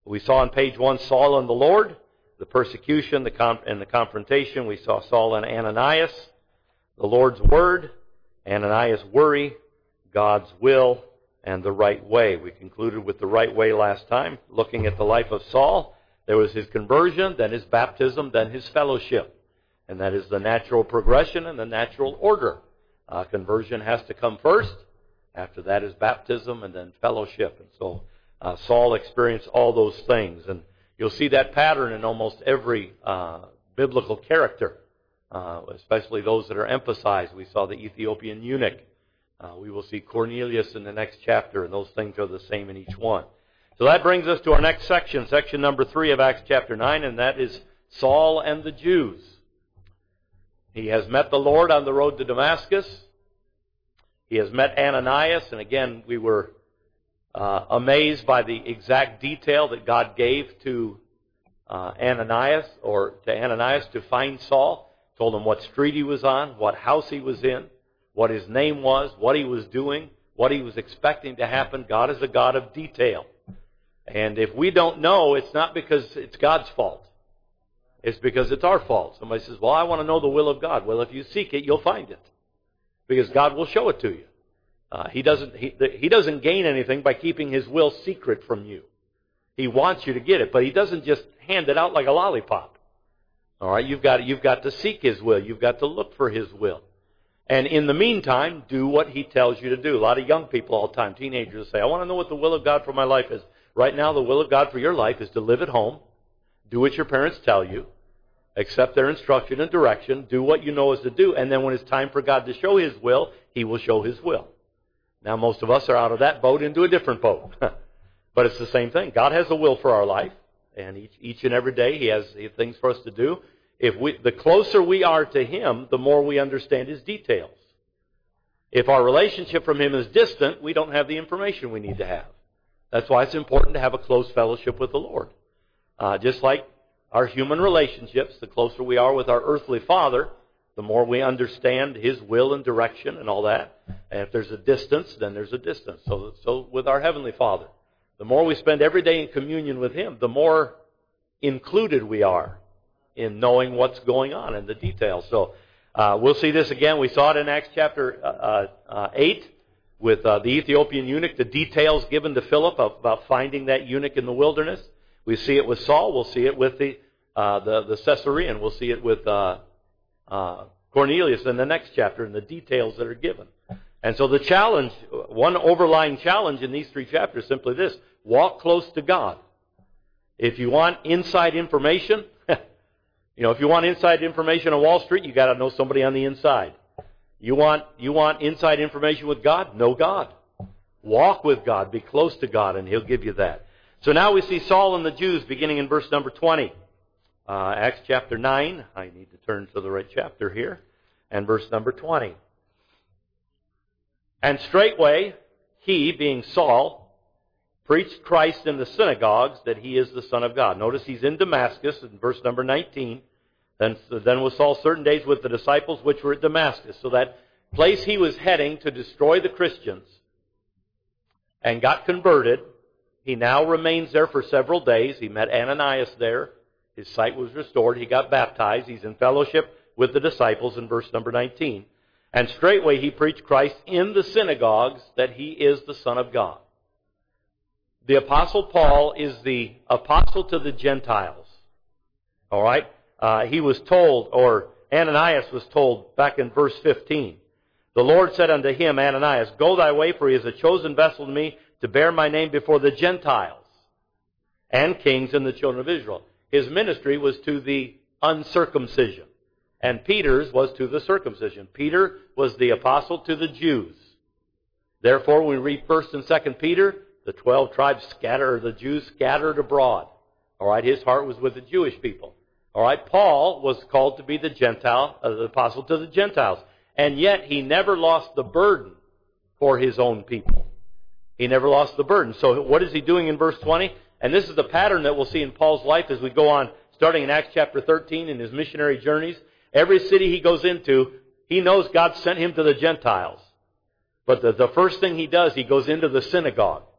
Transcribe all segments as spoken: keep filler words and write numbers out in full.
We saw on page one Saul and the Lord, the persecution the con- and the confrontation. We saw Saul and Ananias, the Lord's Word, Ananias' worry, God's will, and the right way. We concluded with the right way last time, looking at the life of Saul. There was his conversion, then his baptism, then his fellowship. And that is the natural progression and the natural order. Uh, conversion has to come first. After that is baptism and then fellowship. And so uh, Saul experienced all those things. And you'll see that pattern in almost every uh, biblical character, uh, especially those that are emphasized. We saw the Ethiopian eunuch. Uh, we will see Cornelius in the next chapter, and those things are the same in each one. So that brings us to our next section, section number three of Acts chapter nine, and that is Saul and the Jews. He has met the Lord on the road to Damascus. He has met Ananias, and again, we were uh, amazed by the exact detail that God gave to uh, Ananias, or to Ananias to find Saul. Told him what street he was on, what house he was in, what his name was, what he was doing, what he was expecting to happen. God is a God of detail. And if we don't know, it's not because it's God's fault. It's because it's our fault. Somebody says, well, I want to know the will of God. Well, if you seek it, you'll find it. Because God will show it to you. Uh, he doesn't he, he doesn't gain anything by keeping His will secret from you. He wants you to get it, but He doesn't just hand it out like a lollipop. All right, you've got, you've got to seek His will. You've got to look for His will. And in the meantime, do what He tells you to do. A lot of young people all the time, teenagers, say, I want to know what the will of God for my life is. Right now, the will of God for your life is to live at home, do what your parents tell you, accept their instruction and direction, do what you know is to do, and then when it's time for God to show His will, He will show His will. Now, most of us are out of that boat into a different boat. But it's the same thing. God has a will for our life, and each, each and every day He has things for us to do. If we, the closer we are to Him, the more we understand His details. If our relationship from Him is distant, we don't have the information we need to have. That's why it's important to have a close fellowship with the Lord. Uh, just like our human relationships, the closer we are with our earthly father, the more we understand His will and direction and all that. And if there's a distance, then there's a distance. So, so with our heavenly Father, the more we spend every day in communion with Him, the more included we are in knowing what's going on in the details. So uh, we'll see this again. We saw it in Acts chapter uh, uh, eight with uh, the Ethiopian eunuch, the details given to Philip about finding that eunuch in the wilderness. We see it with Saul. We'll see it with the uh, the, the Caesarean. We'll see it with uh, uh, Cornelius in the next chapter and the details that are given. And so the challenge, one overlying challenge in these three chapters is simply this: walk close to God. If you want inside information, you know, if you want inside information on Wall Street, you got to know somebody on the inside. You want you want inside information with God? Know God. Walk with God. Be close to God, and He'll give you that. So now we see Saul and the Jews beginning in verse number twenty. Uh, Acts chapter nine. I need to turn to the right chapter here. And verse number twenty. And straightway he, being Saul, preached Christ in the synagogues that He is the Son of God. Notice he's in Damascus in verse number nineteen. Then, then was Saul certain days with the disciples which were at Damascus. So that place he was heading to destroy the Christians and got converted. He now remains there for several days. He met Ananias there. His sight was restored. He got baptized. He's in fellowship with the disciples in verse number nineteen. And straightway he preached Christ in the synagogues that He is the Son of God. The Apostle Paul is the apostle to the Gentiles. All right? Uh, he was told, or Ananias was told back in verse fifteen, the Lord said unto him, Ananias, go thy way, for he is a chosen vessel to me to bear my name before the Gentiles and kings and the children of Israel. His ministry was to the uncircumcision, and Peter's was to the circumcision. Peter was the apostle to the Jews. Therefore, when we read First and Second Peter, the twelve tribes scattered, the Jews scattered abroad. All right, his heart was with the Jewish people. All right, Paul was called to be the Gentile, uh, the apostle to the Gentiles. And yet he never lost the burden for his own people. He never lost the burden. So what is he doing in verse twenty? And this is the pattern that we'll see in Paul's life as we go on, starting in Acts chapter thirteen in his missionary journeys. Every city he goes into, he knows God sent him to the Gentiles. But the, the first thing he does, he goes into the synagogue.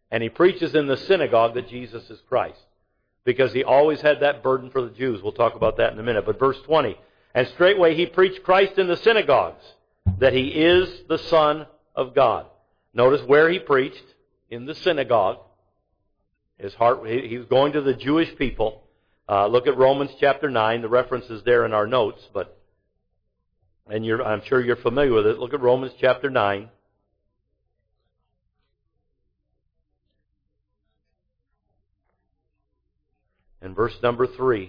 And he preaches in the synagogue that Jesus is Christ. Because he always had that burden for the Jews. We'll talk about that in a minute. But verse twenty, and straightway he preached Christ in the synagogues, that he is the Son of God. Notice where he preached, in the synagogue. His heart, he was going to the Jewish people. Uh, look at Romans chapter nine. The reference is there in our notes, but and you're, I'm sure you're familiar with it. Look at Romans chapter nine. And verse number three.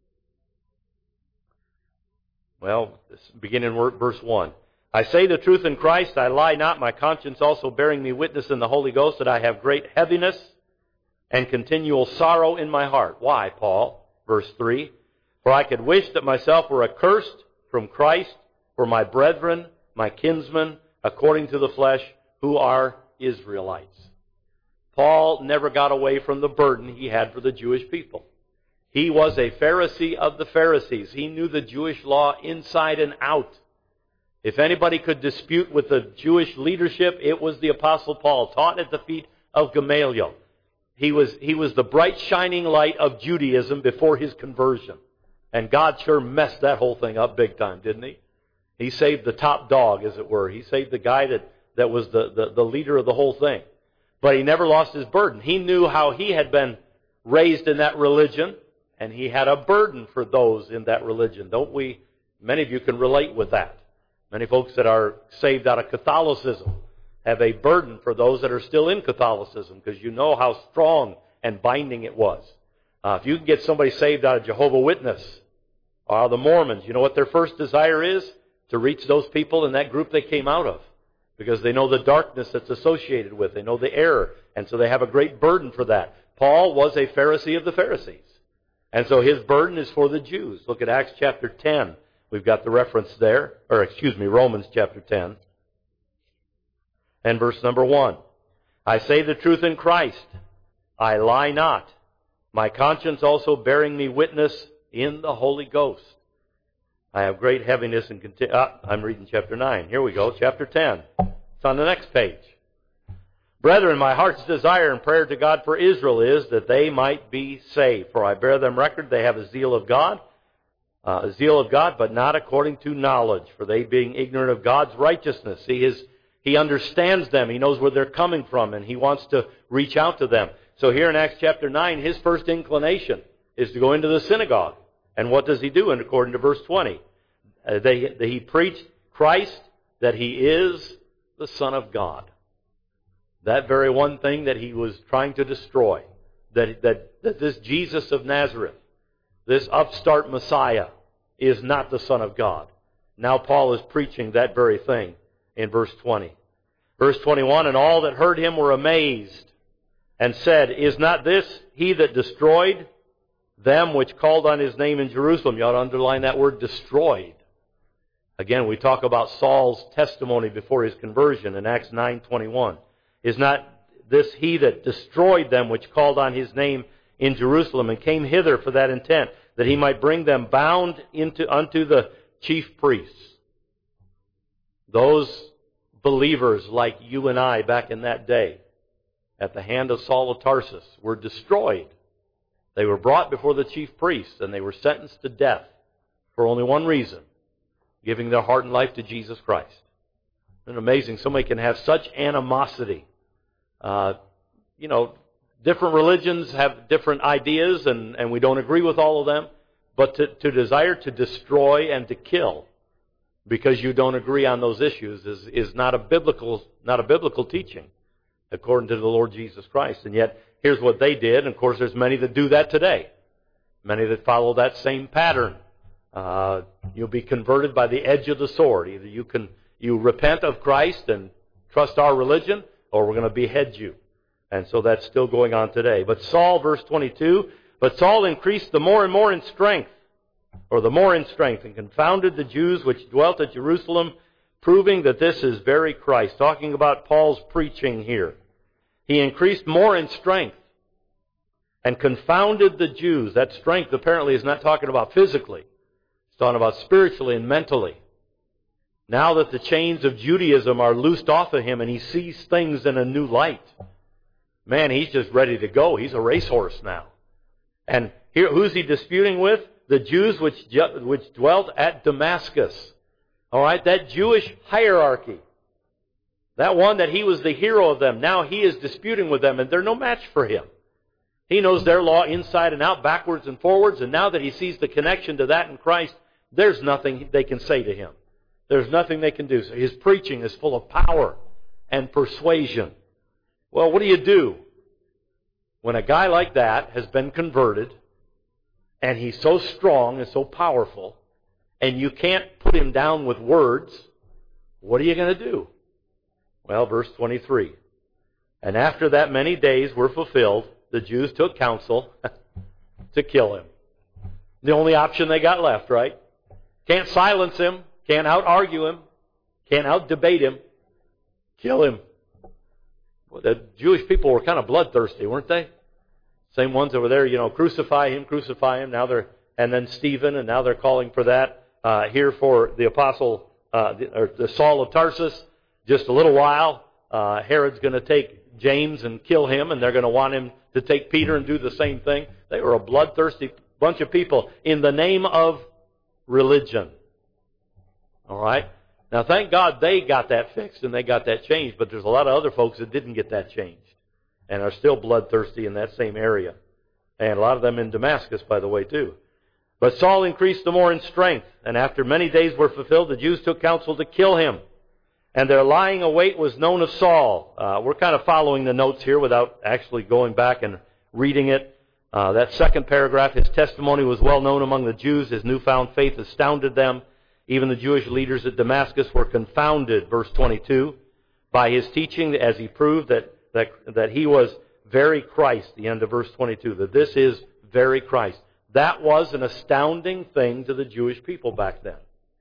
Well, beginning in verse one. I say the truth in Christ, I lie not, my conscience also bearing me witness in the Holy Ghost, that I have great heaviness and continual sorrow in my heart. Why, Paul? Verse three. For I could wish that myself were accursed from Christ for my brethren, my kinsmen, according to the flesh, who are Israelites. Paul never got away from the burden he had for the Jewish people. He was a Pharisee of the Pharisees. He knew the Jewish law inside and out. If anybody could dispute with the Jewish leadership, it was the Apostle Paul, taught at the feet of Gamaliel. He was, he was the bright shining light of Judaism before his conversion. And God sure messed that whole thing up big time, didn't he? He saved the top dog, as it were. He saved the guy that, that was the, the, the leader of the whole thing. But he never lost his burden. He knew how he had been raised in that religion, and he had a burden for those in that religion. Don't we? Many of you can relate with that. Many folks that are saved out of Catholicism have a burden for those that are still in Catholicism, because you know how strong and binding it was. Uh, if you can get somebody saved out of Jehovah's Witness or out of the Mormons, you know what their first desire is? To reach those people in that group they came out of. Because they know the darkness that's associated with it. They know the error. And so they have a great burden for that. Paul was a Pharisee of the Pharisees. And so his burden is for the Jews. Look at Acts chapter ten. We've got the reference there. Or excuse me, Romans chapter ten. And verse number one. I say the truth in Christ. I lie not. My conscience also bearing me witness in the Holy Ghost. I have great heaviness and conti- ah, I'm reading chapter nine. Here we go, chapter ten. It's on the next page. Brethren, my heart's desire and prayer to God for Israel is that they might be saved. For I bear them record they have a zeal of God, uh, a zeal of God, but not according to knowledge. For they being ignorant of God's righteousness. See, his, he understands them. He knows where they're coming from, and he wants to reach out to them. So here in Acts chapter nine, his first inclination is to go into the synagogue. And what does he do? And according to verse twenty, uh, they, they, he preached Christ, that he is the Son of God. That very one thing that he was trying to destroy. That, that, that this Jesus of Nazareth, this upstart Messiah, is not the Son of God. Now Paul is preaching that very thing in verse twenty. Verse twenty-one, and all that heard him were amazed, and said, is not this he that destroyed them which called on his name in Jerusalem? You ought to underline that word, destroyed. Again, we talk about Saul's testimony before his conversion in Acts nine twenty-one. Is not this he that destroyed them which called on his name in Jerusalem, and came hither for that intent, that he might bring them bound into unto the chief priests? Those believers like you and I back in that day, at the hand of Saul of Tarsus, were destroyed. They were brought before the chief priests, and they were sentenced to death for only one reason: giving their heart and life to Jesus Christ. Isn't it amazing? Somebody can have such animosity. Uh, you know, different religions have different ideas, and, and we don't agree with all of them. But to, to desire to destroy and to kill because you don't agree on those issues is, is not a biblical not a biblical teaching, according to the Lord Jesus Christ. And yet, here's what they did. And of course, there's many that do that today. Many that follow that same pattern. Uh, you'll be converted by the edge of the sword. Either you can you repent of Christ and trust our religion, or we're going to behead you. And so that's still going on today. But Saul, verse twenty-two, but Saul increased the more and more in strength, or the more in strength, and confounded the Jews which dwelt at Jerusalem, proving that this is very Christ. Talking about Paul's preaching here. He increased more in strength and confounded the Jews. That strength apparently is not talking about physically. It's talking about spiritually and mentally. Now that the chains of Judaism are loosed off of him and he sees things in a new light. man, he's just ready to go. He's a racehorse now. And here, who's he disputing with? The Jews which, which dwelt at Damascus. All right, that Jewish hierarchy. That one that he was the hero of them. Now he is disputing with them, and they're no match for him. He knows their law inside and out, backwards and forwards, and now that he sees the connection to that in Christ, there's nothing they can say to him. There's nothing they can do. So his preaching is full of power and persuasion. Well, what do you do when a guy like that has been converted, and he's so strong and so powerful, and you can't put him down with words? What are you going to do? Well, verse twenty-three. And after that many days were fulfilled, the Jews took counsel to kill him. The only option they got left, right? Can't silence him. Can't out-argue him. Can't out-debate him. Kill him. Well, the Jewish people were kind of bloodthirsty, weren't they? Same ones over there, you know, crucify him, crucify him. Now they're, and then Stephen, and now they're calling for that. Uh, here for the apostle, uh, the, or the Saul of Tarsus. Just a little while, uh, Herod's going to take James and kill him, and they're going to want him to take Peter and do the same thing. They were a bloodthirsty bunch of people in the name of religion. All right? Now, thank God they got that fixed and they got that changed, but there's a lot of other folks that didn't get that changed and are still bloodthirsty in that same area. And a lot of them in Damascus, by the way, too. But Saul increased the more in strength, and after many days were fulfilled, the Jews took counsel to kill him. And their lying await was known of Saul. Uh, we're kind of following the notes here without actually going back and reading it. Uh, that second paragraph, his testimony was well known among the Jews. His newfound faith astounded them. Even the Jewish leaders at Damascus were confounded, verse twenty-two, by his teaching as he proved that, that, that he was very Christ, the end of verse twenty-two, that this is very Christ. That was an astounding thing to the Jewish people back then.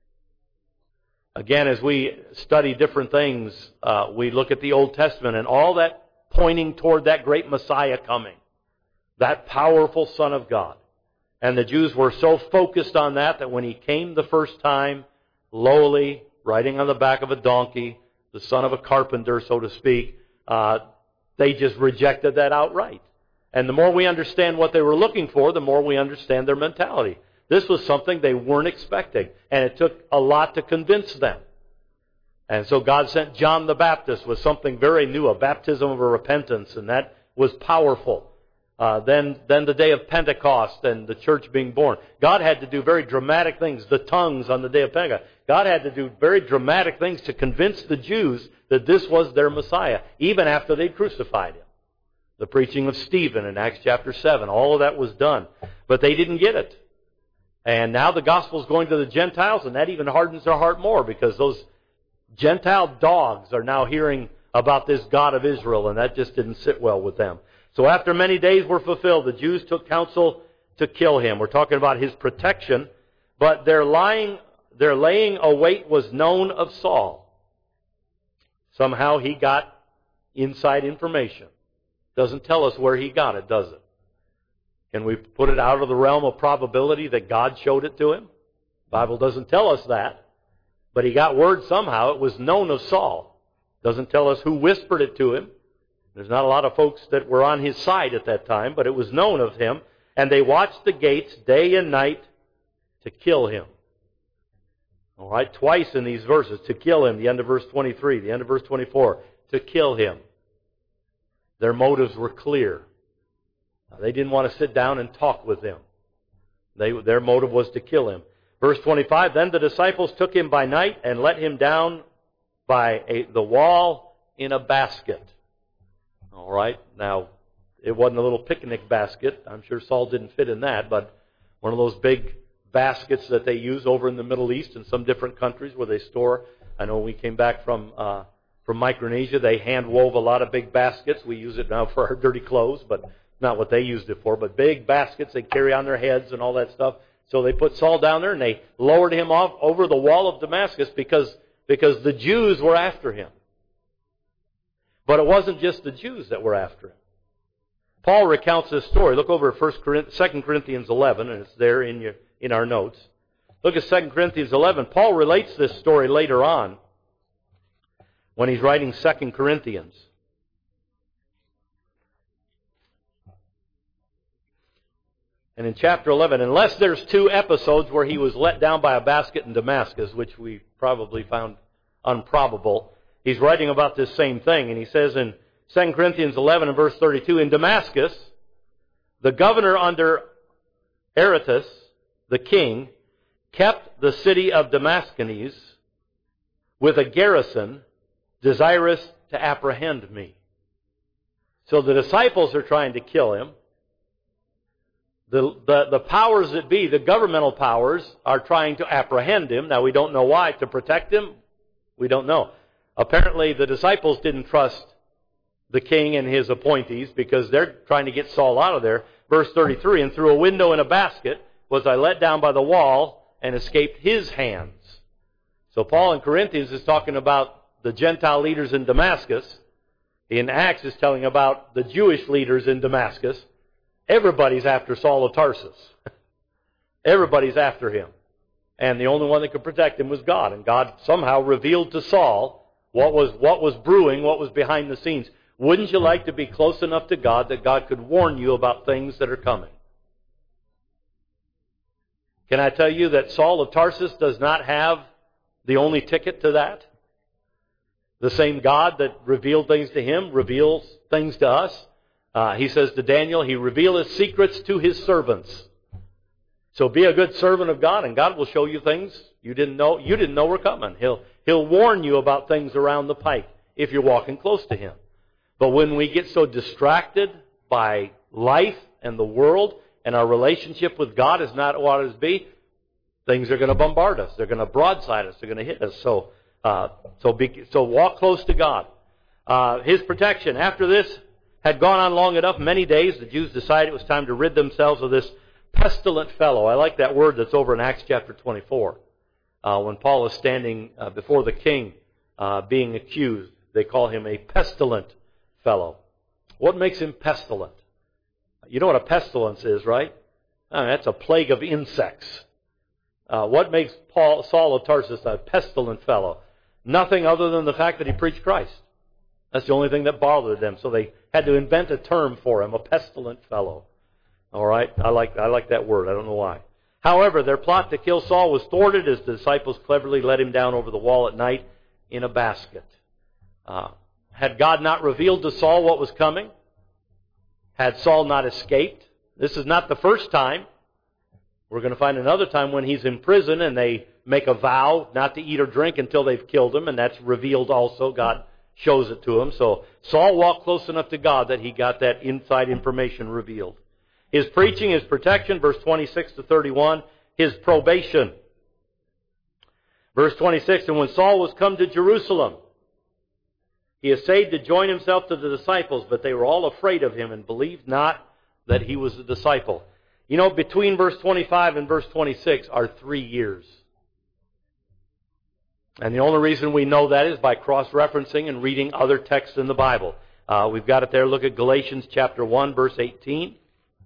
Again, as we study different things, uh, we look at the Old Testament and all that pointing toward that great Messiah coming, that powerful Son of God. And the Jews were so focused on that that when he came the first time, lowly, riding on the back of a donkey, the son of a carpenter, so to speak, uh, they just rejected that outright. And the more we understand what they were looking for, the more we understand their mentality. This was something they weren't expecting, and it took a lot to convince them. And so God sent John the Baptist with something very new, a baptism of repentance, and that was powerful. Uh, then, then the day of Pentecost and the church being born. God had to do very dramatic things, the tongues on the day of Pentecost. God had to do very dramatic things to convince the Jews that this was their Messiah, even after they crucified him. The preaching of Stephen in Acts chapter seven, all of that was done. But they didn't get it. And now the gospel is going to the Gentiles, and that even hardens their heart more because those Gentile dogs are now hearing about this God of Israel, and that just didn't sit well with them. So after many days were fulfilled, the Jews took counsel to kill him. We're talking about his protection, but their lying, their laying await was known of Saul. Somehow he got inside information. Doesn't tell us where he got it, does it? Can we put it out of the realm of probability that God showed it to him? The Bible doesn't tell us that. But he got word somehow. It was known of Saul. Doesn't tell us who whispered it to him. There's not a lot of folks that were on his side at that time, but it was known of him. And they watched the gates day and night to kill him. All right, twice in these verses, to kill him, the end of verse twenty-three, the end of verse twenty-four, to kill him. Their motives were clear. They didn't want to sit down and talk with him. They, their motive was to kill him. Verse twenty-five, then the disciples took him by night and let him down by a, the wall in a basket. All right, now, it wasn't a little picnic basket. I'm sure Saul didn't fit in that, but one of those big baskets that they use over in the Middle East in some different countries where they store. I know when we came back from uh, from Micronesia, they hand wove a lot of big baskets. We use it now for our dirty clothes, but not what they used it for, but big baskets they carry on their heads and all that stuff. So they put Saul down there and they lowered him off over the wall of Damascus because, because the Jews were after him. But it wasn't just the Jews that were after him. Paul recounts this story. Look over at Second Corinthians eleven, and it's there in your in our notes. Look at Second Corinthians eleven. Paul relates this story later on when he's writing Second Corinthians. And in chapter eleven, unless there's two episodes where he was let down by a basket in Damascus, which we probably found improbable, he's writing about this same thing. And he says in Second Corinthians eleven and verse thirty-two, in Damascus, the governor under Aretas, the king, kept the city of Damascus with a garrison desirous to apprehend me. So the disciples are trying to kill him. The, the, the powers that be, the governmental powers, are trying to apprehend him. Now we don't know why. To protect him? We don't know. Apparently the disciples didn't trust the king and his appointees because they're trying to get Saul out of there. Verse thirty-three, and through a window in a basket was I let down by the wall and escaped his hands. So Paul in Corinthians is talking about the Gentile leaders in Damascus. In Acts is telling about the Jewish leaders in Damascus. Everybody's after Saul of Tarsus. Everybody's after him. And the only one that could protect him was God. And God somehow revealed to Saul what was, what was brewing, what was behind the scenes. Wouldn't you like to be close enough to God that God could warn you about things that are coming? Can I tell you that Saul of Tarsus does not have the only ticket to that? The same God that revealed things to him reveals things to us. Uh, he says to Daniel, he revealeth secrets to his servants. So be a good servant of God, and God will show you things you didn't know you didn't know were coming. He'll He'll warn you about things around the pike if you're walking close to Him. But when we get so distracted by life and the world, and our relationship with God is not what it is be, things are going to bombard us. They're going to broadside us. They're going to hit us. So, uh, so be, so walk close to God. Uh, His protection. After this had gone on long enough, many days, the Jews decided it was time to rid themselves of this pestilent fellow. I like that word that's over in Acts chapter twenty-four. Uh, when Paul is standing uh, before the king, uh, being accused, they call him a pestilent fellow. What makes him pestilent? You know what a pestilence is, right? I mean, that's a plague of insects. Uh, what makes Paul, Saul of Tarsus a pestilent fellow? Nothing other than the fact that he preached Christ. That's the only thing that bothered them. So they had to invent a term for him, a pestilent fellow. All right? I like, I like that word. I don't know why. However, their plot to kill Saul was thwarted as the disciples cleverly let him down over the wall at night in a basket. Uh, had God not revealed to Saul what was coming? Had Saul not escaped? This is not the first time. We're going to find another time when he's in prison and they make a vow not to eat or drink until they've killed him, and that's revealed also. God shows it to him. So Saul walked close enough to God that he got that inside information revealed. His preaching, his protection, verse twenty-six to thirty-one, his probation. Verse twenty-six, and when Saul was come to Jerusalem, he essayed to join himself to the disciples, but they were all afraid of him and believed not that he was a disciple. You know, between verse twenty-five and verse twenty-six are three years. And the only reason we know that is by cross-referencing and reading other texts in the Bible. Uh, we've got it there. Look at Galatians chapter one, verse eighteen.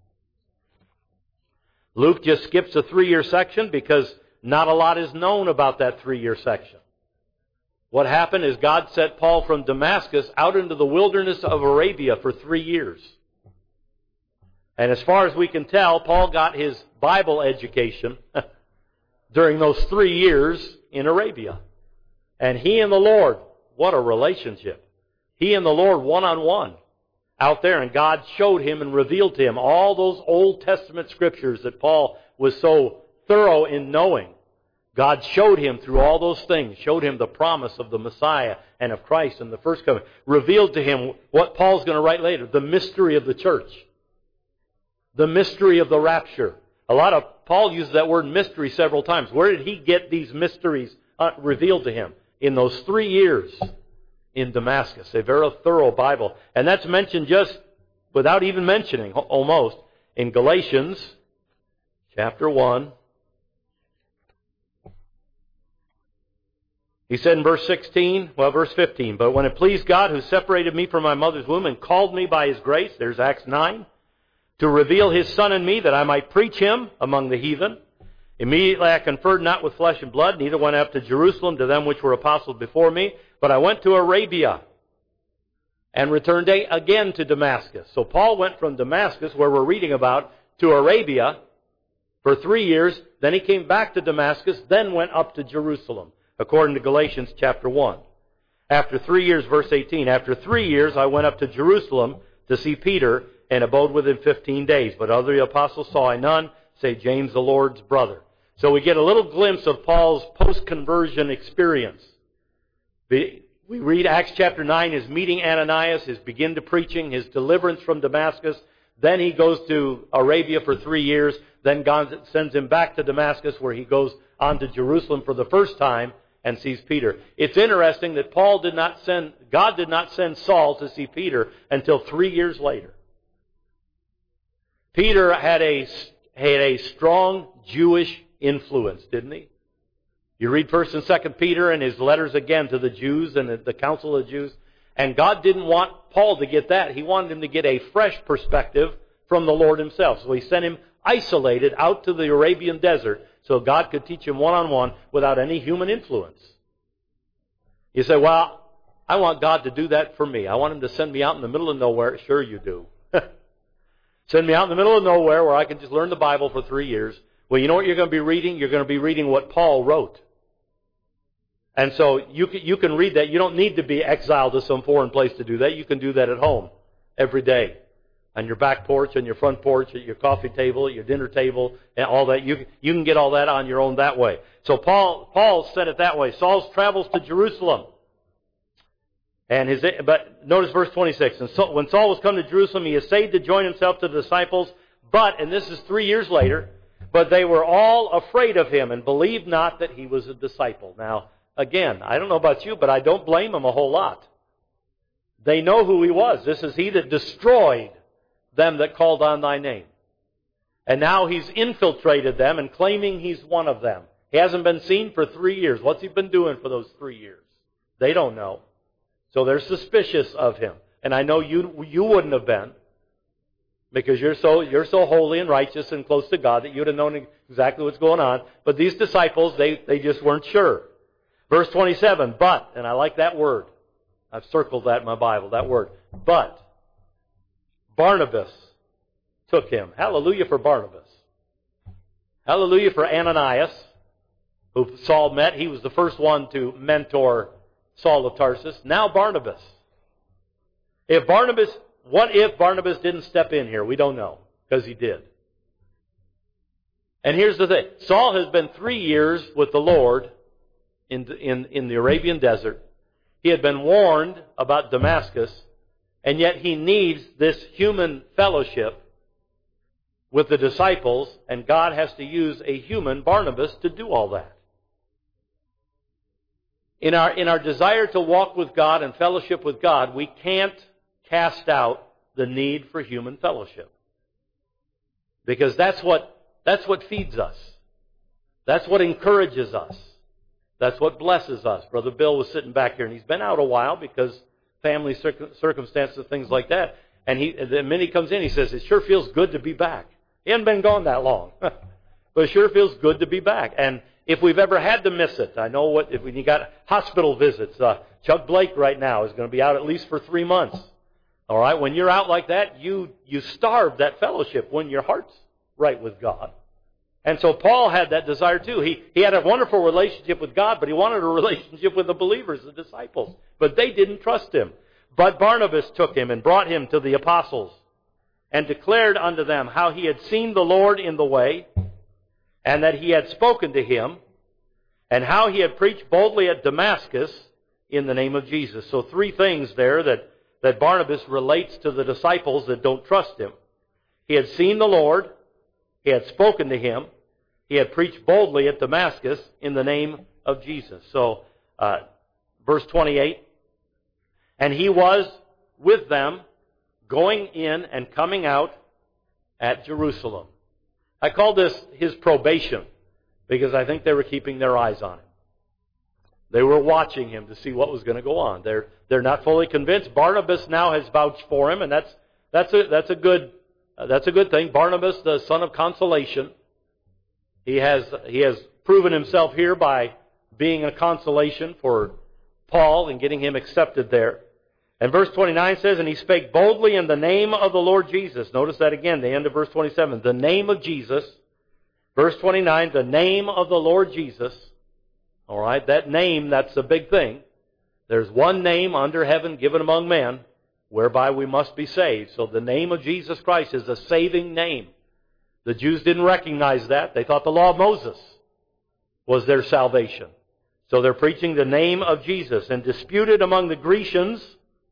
Luke just skips a three-year section because not a lot is known about that three-year section. What happened is God sent Paul from Damascus out into the wilderness of Arabia for three years. And as far as we can tell, Paul got his Bible education during those three years in Arabia. And he and the Lord, what a relationship. He and the Lord one-on-one out there, and God showed him and revealed to him all those Old Testament scriptures that Paul was so thorough in knowing. God showed him through all those things, showed him the promise of the Messiah and of Christ and the first coming, revealed to him what Paul's going to write later, the mystery of the church, the mystery of the rapture. A lot of, Paul uses that word mystery several times. Where did he get these mysteries uh, revealed to him? In those three years in Damascus. A very thorough Bible. And that's mentioned just without even mentioning, almost, in Galatians chapter one. He said in verse sixteen, well, verse fifteen, but when it pleased God who separated me from my mother's womb and called me by His grace, there's Acts nine, to reveal His Son in me that I might preach Him among the heathen. Immediately I conferred not with flesh and blood, neither went up to Jerusalem to them which were apostles before me, but I went to Arabia and returned again to Damascus. So Paul went from Damascus, where we're reading about, to Arabia for three years. Then he came back to Damascus, then went up to Jerusalem, according to Galatians chapter one. After three years, verse eighteen, after three years I went up to Jerusalem to see Peter, and abode with him fifteen days. But other apostles saw I none, save James the Lord's brother. So we get a little glimpse of Paul's post-conversion experience. We read Acts chapter nine, his meeting Ananias, his begin to preaching, his deliverance from Damascus. Then he goes to Arabia for three years. Then God sends him back to Damascus, where he goes on to Jerusalem for the first time and sees Peter. It's interesting that Paul did not send, God did not send Saul to see Peter until three years later. Peter had a, had a strong Jewish influence, didn't he? You read First and Second Peter and his letters again to the Jews and the Council of Jews. And God didn't want Paul to get that. He wanted him to get a fresh perspective from the Lord himself. So he sent him isolated out to the Arabian desert so God could teach him one-on-one without any human influence. You say, well, I want God to do that for me. I want Him to send me out in the middle of nowhere. Sure you do. Send me out in the middle of nowhere where I can just learn the Bible for three years. Well, you know what you're going to be reading? You're going to be reading what Paul wrote. And so you can, you can read that. You don't need to be exiled to some foreign place to do that. You can do that at home every day. On your back porch, on your front porch, at your coffee table, at your dinner table, and all that. You, you can get all that on your own that way. So Paul, Paul said it that way. Saul travels to Jerusalem. And his, but notice verse twenty-six. And so, when Saul was come to Jerusalem, he essayed to join himself to the disciples. But, and this is three years later, but they were all afraid of him and believed not that he was a disciple. Now, again, I don't know about you, but I don't blame them a whole lot. They know who he was. This is he that destroyed them that called on thy name. And now he's infiltrated them and claiming he's one of them. He hasn't been seen for three years. What's he been doing for those three years? They don't know. So they're suspicious of him. And I know you you wouldn't have been, because you're so you're so holy and righteous and close to God that you'd have known exactly what's going on. But these disciples, they, they just weren't sure. Verse twenty-seven, but, and I like that word. I've circled that in my Bible, that word. But Barnabas took him. Hallelujah for Barnabas. Hallelujah for Ananias, who Saul met. He was the first one to mentor Saul of Tarsus. Now Barnabas. If Barnabas, what if Barnabas didn't step in here? We don't know, because he did. And here's the thing. Saul has been three years with the Lord in, in, in the Arabian desert. He had been warned about Damascus, and yet he needs this human fellowship with the disciples, and God has to use a human, Barnabas, to do all that. In our, in our desire to walk with God and fellowship with God, we can't cast out the need for human fellowship. Because that's what, that's what feeds us. That's what encourages us. That's what blesses us. Brother Bill was sitting back here, and he's been out a while because family circumstances, things like that. And he, the minute he comes in, he says, it sure feels good to be back. He hadn't been gone that long. But it sure feels good to be back. And if we've ever had to miss it, I know what, if we got hospital visits, uh, Chuck Blake right now is going to be out at least for three months. All right, when you're out like that, you, you starve that fellowship when your heart's right with God. And so Paul had that desire too. He, he had a wonderful relationship with God, but he wanted a relationship with the believers, the disciples. But they didn't trust him. But Barnabas took him and brought him to the apostles and declared unto them how he had seen the Lord in the way, and that he had spoken to him, and how he had preached boldly at Damascus in the name of Jesus. So three things there that, that Barnabas relates to the disciples that don't trust him. He had seen the Lord, he had spoken to him, he had preached boldly at Damascus in the name of Jesus. So, uh, verse twenty-eight, and he was with them going in and coming out at Jerusalem. I call this his probation because I think they were keeping their eyes on him. They were watching him to see what was going to go on. They're, they're not fully convinced. Barnabas now has vouched for him, and that's, that's a, that's a good, uh, that's a good thing. Barnabas, the son of consolation. He has, he has proven himself here by being a consolation for Paul and getting him accepted there. And verse twenty-nine says, and he spake boldly in the name of the Lord Jesus. Notice that again, the end of verse twenty-seven. The name of Jesus. Verse twenty-nine, the name of the Lord Jesus. All right, that name, that's the big thing. There's one name under heaven given among men whereby we must be saved. So the name of Jesus Christ is a saving name. The Jews didn't recognize that. They thought the law of Moses was their salvation. So they're preaching the name of Jesus, and disputed among the Grecians,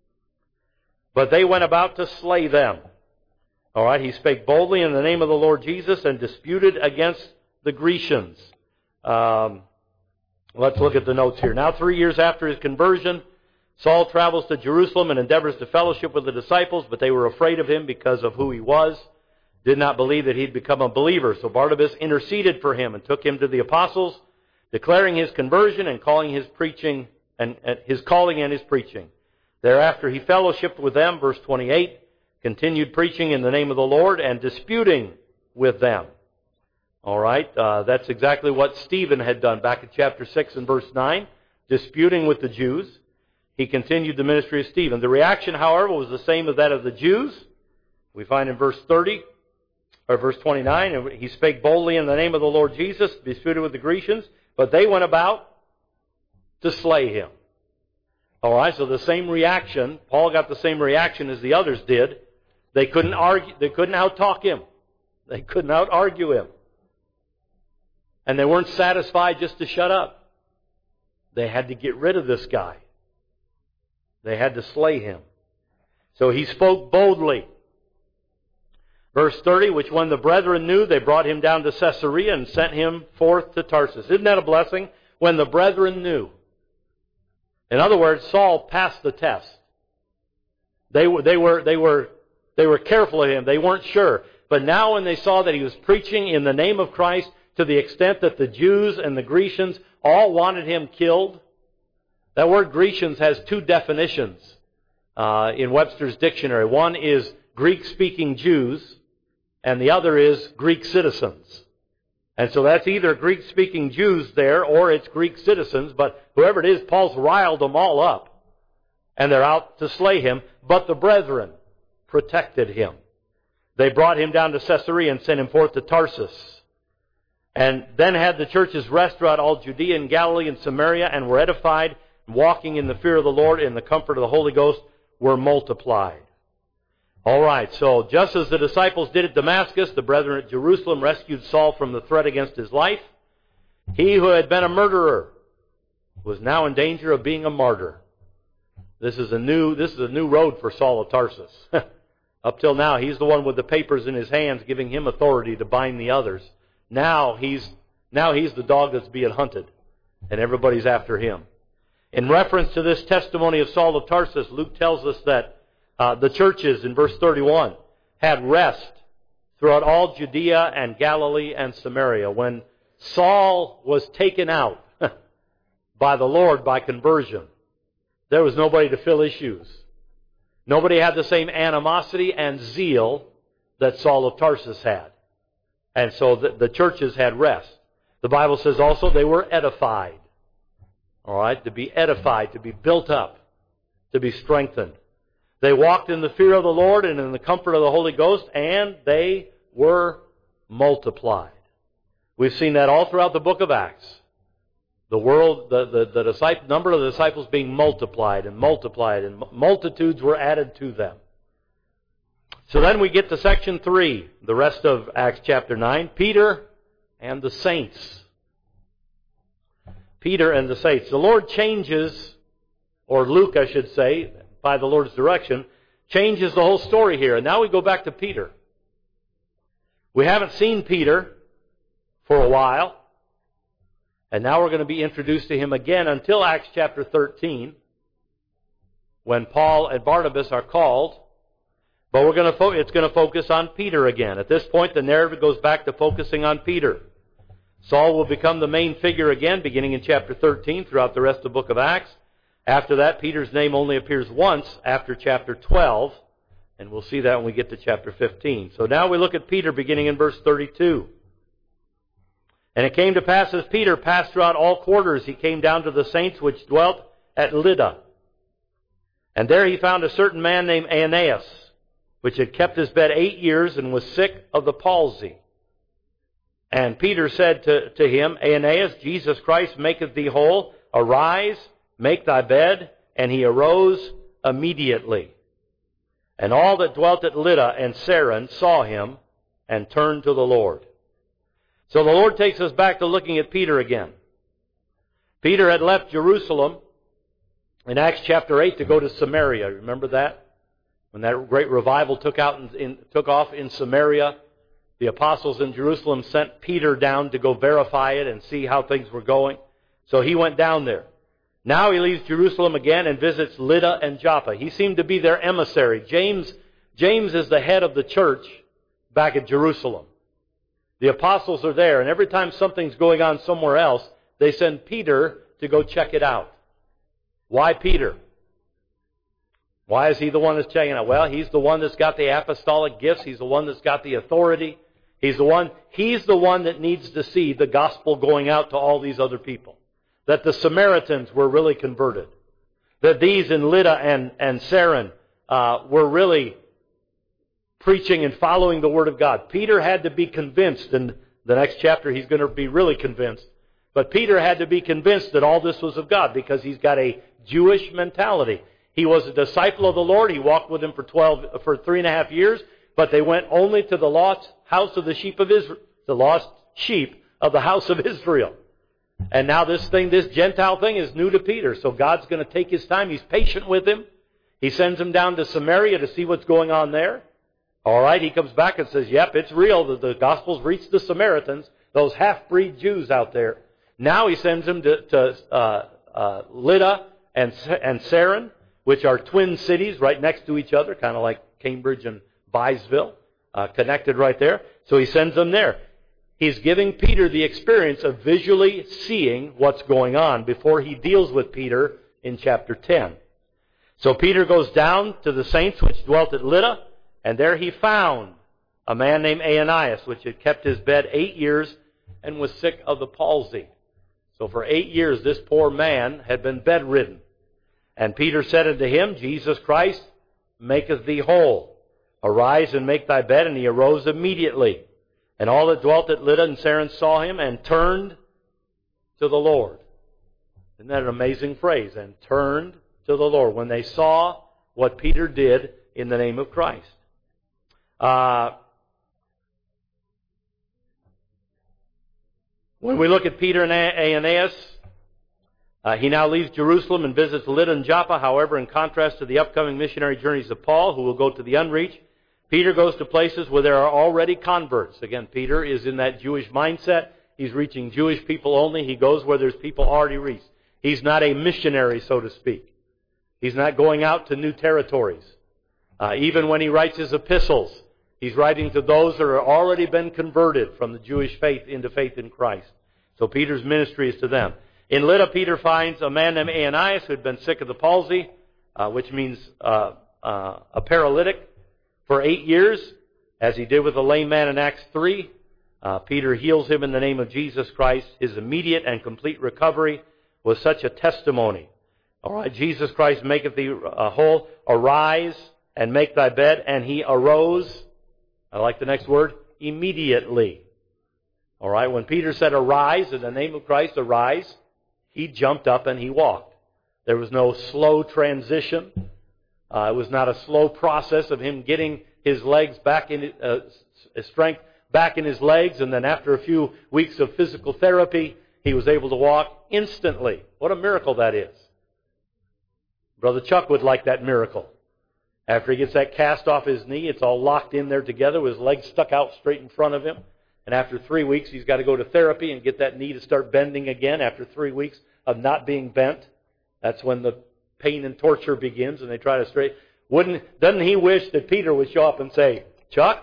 but they went about to slay them. All right, he spake boldly in the name of the Lord Jesus and disputed against the Grecians. Um, let's look at the notes here. Now, three years after his conversion, Saul travels to Jerusalem and endeavors to fellowship with the disciples, but they were afraid of him because of who he was. Did not believe that he'd become a believer. So Barnabas interceded for him and took him to the apostles, declaring his conversion and calling his preaching and, and his calling and his preaching. Thereafter he fellowshiped with them, verse twenty-eight, continued preaching in the name of the Lord and disputing with them. All right, uh, that's exactly what Stephen had done back in chapter six and verse nine, disputing with the Jews. He continued the ministry of Stephen. The reaction, however, was the same as that of the Jews. We find in verse thirty, or verse twenty-nine, and he spake boldly in the name of the Lord Jesus, disputed with the Grecians, but they went about to slay him. All right, so the same reaction, Paul got the same reaction as the others did. They couldn't argue, they couldn't out-talk him. They couldn't out-argue him. And they weren't satisfied just to shut up. They had to get rid of this guy. They had to slay him. So he spoke boldly. Verse thirty, which when the brethren knew, they brought him down to Caesarea and sent him forth to Tarsus. Isn't that a blessing? When the brethren knew. In other words, Saul passed the test. They were, they were, they were, they were careful of him. They weren't sure. But now when they saw that he was preaching in the name of Christ to the extent that the Jews and the Grecians all wanted him killed. That word Grecians has two definitions uh, in Webster's dictionary. One is Greek-speaking Jews, and the other is Greek citizens. And so that's either Greek-speaking Jews there, or it's Greek citizens, but whoever it is, Paul's riled them all up, and they're out to slay him. But the brethren protected him. They brought him down to Caesarea and sent him forth to Tarsus. And then had the churches rest throughout all Judea and Galilee and Samaria, and were edified, walking in the fear of the Lord, in the comfort of the Holy Ghost, were multiplied. All right, so just as the disciples did at Damascus, the brethren at Jerusalem rescued Saul from the threat against his life. He who had been a murderer was now in danger of being a martyr. This is a new, this is a new road for Saul of Tarsus. Up till now, he's the one with the papers in his hands, giving him authority to bind the others. Now he's, now he's the dog that's being hunted, and everybody's after him. In reference to this testimony of Saul of Tarsus, Luke tells us that Uh, the churches, in verse thirty-one, had rest throughout all Judea and Galilee and Samaria. When Saul was taken out by the Lord by conversion, there was nobody to fill his shoes. Nobody had the same animosity and zeal that Saul of Tarsus had. And so the, the churches had rest. The Bible says also they were edified. All right, to be edified, to be built up, to be strengthened. They walked in the fear of the Lord and in the comfort of the Holy Ghost, and they were multiplied. We've seen that all throughout the book of Acts. The world, the, the, the disciple, number of the disciples being multiplied and multiplied, and multitudes were added to them. So then we get to section three, the rest of Acts chapter nine, Peter and the saints. Peter and the saints. The Lord changes, or Luke I should say, by the Lord's direction, changes the whole story here. And now we go back to Peter. We haven't seen Peter for a while. And now we're going to be introduced to him again until Acts chapter thirteen, when Paul and Barnabas are called. But we're going to fo- it's going to focus on Peter again. At this point, the narrative goes back to focusing on Peter. Saul will become the main figure again, beginning in chapter thirteen, throughout the rest of the book of Acts. After that, Peter's name only appears once after chapter twelve, and we'll see that when we get to chapter fifteen. So now we look at Peter beginning in verse thirty-two. And it came to pass as Peter passed throughout all quarters, he came down to the saints which dwelt at Lydda. And there he found a certain man named Aeneas, which had kept his bed eight years and was sick of the palsy. And Peter said to, to him, Aeneas, Jesus Christ maketh thee whole. Arise, make thy bed. And he arose immediately. And all that dwelt at Lydda and Saron saw him and turned to the Lord. So the Lord takes us back to looking at Peter again. Peter had left Jerusalem in Acts chapter eight to go to Samaria. Remember that? When that great revival took out in, in, took off in Samaria, the apostles in Jerusalem sent Peter down to go verify it and see how things were going. So he went down there. Now he leaves Jerusalem again and visits Lydda and Joppa. He seemed to be their emissary. James, James is the head of the church back at Jerusalem. The apostles are there, and every time something's going on somewhere else, they send Peter to go check it out. Why Peter? Why is he the one that's checking it out? Well, he's the one that's got the apostolic gifts. He's the one that's got the authority. He's the one, he's the one that needs to see the gospel going out to all these other people. That the Samaritans were really converted. That these in Lydda and, and Saron uh, were really preaching and following the Word of God. Peter had to be convinced. In the next chapter, he's going to be really convinced. But Peter had to be convinced that all this was of God because he's got a Jewish mentality. He was a disciple of the Lord. He walked with him for twelve, for three and a half years. But they went only to the lost house of the sheep of Israel, the lost sheep of the house of Israel. And now this thing, this Gentile thing is new to Peter. So God's going to take His time. He's patient with him. He sends him down to Samaria to see what's going on there. All right, he comes back and says, yep, it's real. The, the gospel's reached the Samaritans, those half-breed Jews out there. Now he sends him to, to uh, uh, Lydda and, and Saron, which are twin cities right next to each other, kind of like Cambridge and Byesville, uh, connected right there. So he sends them there. He's giving Peter the experience of visually seeing what's going on before he deals with Peter in chapter ten. So Peter goes down to the saints which dwelt at Lydda, and there he found a man named Aeneas, which had kept his bed eight years and was sick of the palsy. So for eight years this poor man had been bedridden. And Peter said unto him, Jesus Christ maketh thee whole. Arise and make thy bed. And he arose immediately. And all that dwelt at Lydda and Saron saw him and turned to the Lord. Isn't that an amazing phrase? And turned to the Lord. When they saw what Peter did in the name of Christ. Uh, when we look at Peter and Aeneas, uh, he now leaves Jerusalem and visits Lydda and Joppa. However, in contrast to the upcoming missionary journeys of Paul, who will go to the unreached, Peter goes to places where there are already converts. Again, Peter is in that Jewish mindset. He's reaching Jewish people only. He goes where there's people already reached. He's not a missionary, so to speak. He's not going out to new territories. Uh, even when he writes his epistles, he's writing to those that have already been converted from the Jewish faith into faith in Christ. So Peter's ministry is to them. In Lydda, Peter finds a man named Aeneas who had been sick of the palsy, uh, which means uh, uh, a paralytic, for eight years, as he did with the lame man in Acts three. Uh, Peter heals him in the name of Jesus Christ. His immediate and complete recovery was such a testimony. All right, Jesus Christ maketh thee uh, whole. Arise and make thy bed. And he arose. I like the next word. Immediately. All right, when Peter said arise, in the name of Christ, arise, he jumped up and he walked. There was no slow transition. Uh, it was not a slow process of him getting his legs back in, uh, strength back in his legs, and then after a few weeks of physical therapy, he was able to walk instantly. What a miracle that is. Brother Chuck would like that miracle. After he gets that cast off his knee, it's all locked in there together with his legs stuck out straight in front of him. And after three weeks, he's got to go to therapy and get that knee to start bending again after three weeks of not being bent. That's when the pain and torture begins, and they try to straighten. Wouldn't, doesn't he wish that Peter would show up and say, Chuck,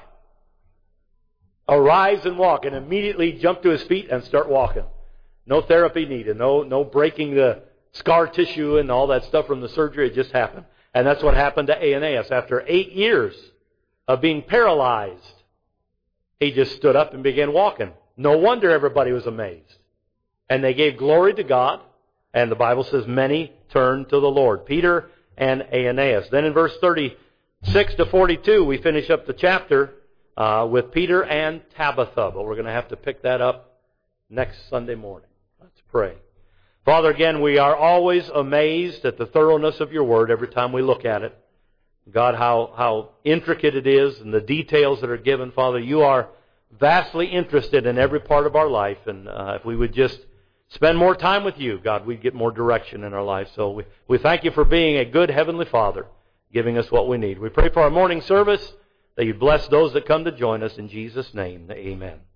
arise and walk, and immediately jump to his feet and start walking. No therapy needed, no, no breaking the scar tissue and all that stuff from the surgery. It just happened. And that's what happened to Aeneas. After eight years of being paralyzed, he just stood up and began walking. No wonder everybody was amazed. And they gave glory to God. And the Bible says many turned to the Lord. Peter and Aeneas. Then in verse thirty-six to forty-two, we finish up the chapter uh, with Peter and Tabitha. But we're going to have to pick that up next Sunday morning. Let's pray. Father, again, we are always amazed at the thoroughness of your Word every time we look at it. God, how, how intricate it is and the details that are given. Father, you are vastly interested in every part of our life. And uh, if we would just spend more time with you, God, we'd get more direction in our life. So we, we thank you for being a good Heavenly Father, giving us what we need. We pray for our morning service, that you bless those that come to join us. In Jesus' name, amen.